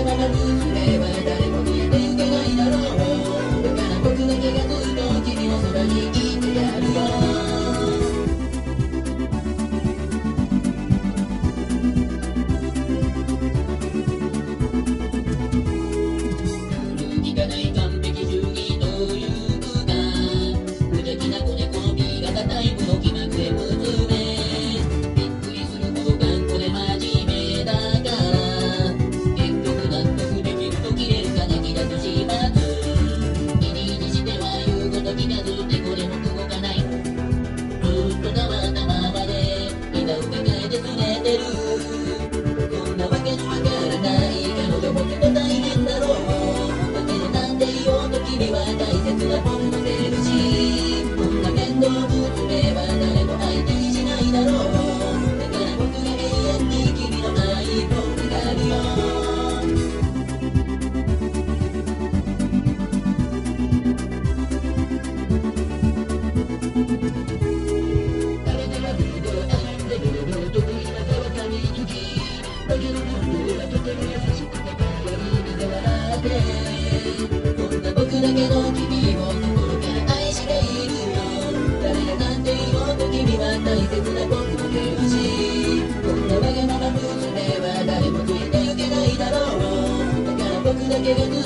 がまま娘は誰も消えてゆけないだろう。だから僕だけがずっと君のそばにいてやるよ。君は大切な僕の出るし、こんな面倒娘は誰も相手にしないだろう。だから僕が永遠に君の愛を願うよ。誰でも僕を愛してるの得意な川上好きだけど僕はとても優しくて可愛いで笑ってだけど君を心から愛しているよ。誰がなんて言おうと君は大切な僕の手だし、こんなわがまま娘は誰もついてゆけないだろう。だから僕だけが